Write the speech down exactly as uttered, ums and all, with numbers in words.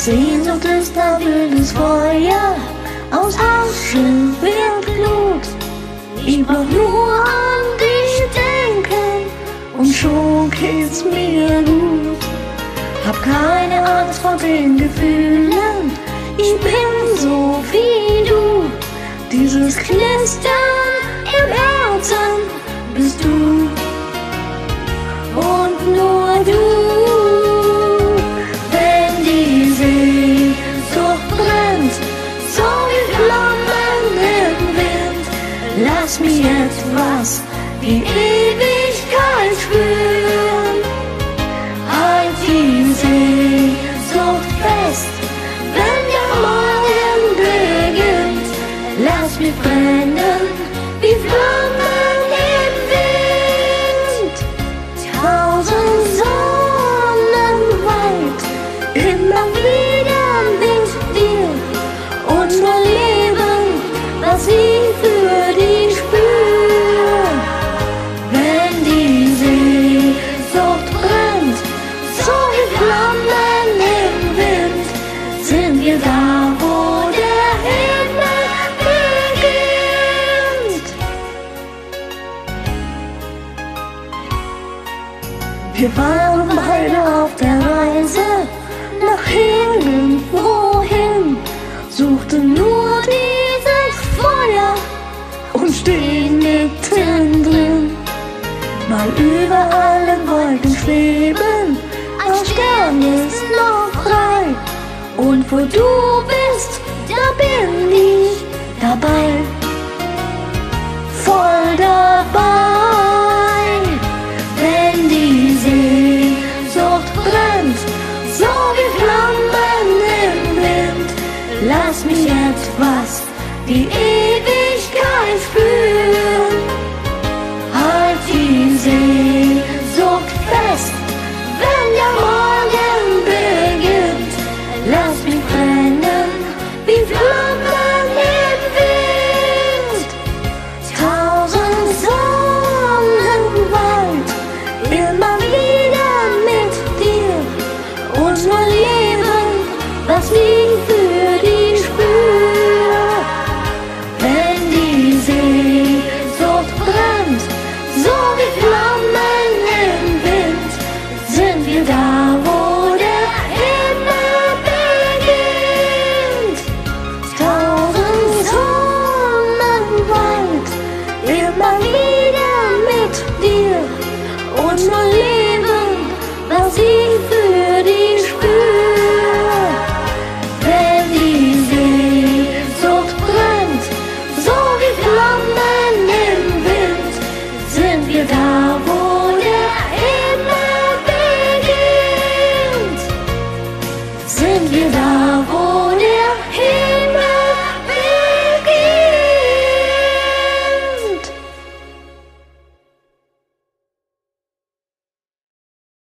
Sehnsucht ist ein wildes Feuer, aus Asche wird Glut. Ich brauch nur an dich denken und schon geht's mir gut. Hab keine Angst vor den Gefühlen, ich bin so wie du. Dieses Knistern im Herzen bist du und nur du. Wenn die Sehnsucht brennt, so wie Flammen im Wind, lass mich etwas wie Ewigkeit spüren. Halt die Sehnsucht fest, wenn der Morgen beginnt, lass mich brennen wie Flammen im Wind. Tausend Sonnen weit, immer wieder mit dir und nur leben, was ich für dich spür. Wenn die Sehnsucht brennt, so wie Flammen im Wind, sind wir da, wo der Himmel beginnt. Wir waren beide auf der Reise nach irgendwohin, suchten nur dieses Feuer und stehen mittendrin. Mal überall in Wolken schweben, ein Stern ist noch frei. Und wo du bist, da bin ich dabei, voll dabei. Wenn die Sehnsucht brennt, so wie Flammen im Wind, lass mich etwas die Ewigkeit spüren. Halt die Sehnsucht fest, wenn der Morgen beginnt, lass mich brennen wie Flammen im Wind. Tausend Sonnen weit, immer wieder mit dir und nur leben, was ich für dich spür. Wenn die Sehnsucht brennt, so wie Flammen im Wind, sind wir da, wo der Himmel beginnt. Tausend Sonnen weit, immer wieder mit dir und nur leben, was ich für